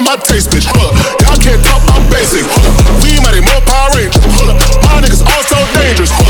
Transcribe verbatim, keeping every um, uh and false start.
my taste, bitch. Hold up, y'all can't talk, I'm basic. Hold up, we mighty more Power Rangers. Hold up, my niggas all so dangerous. Hold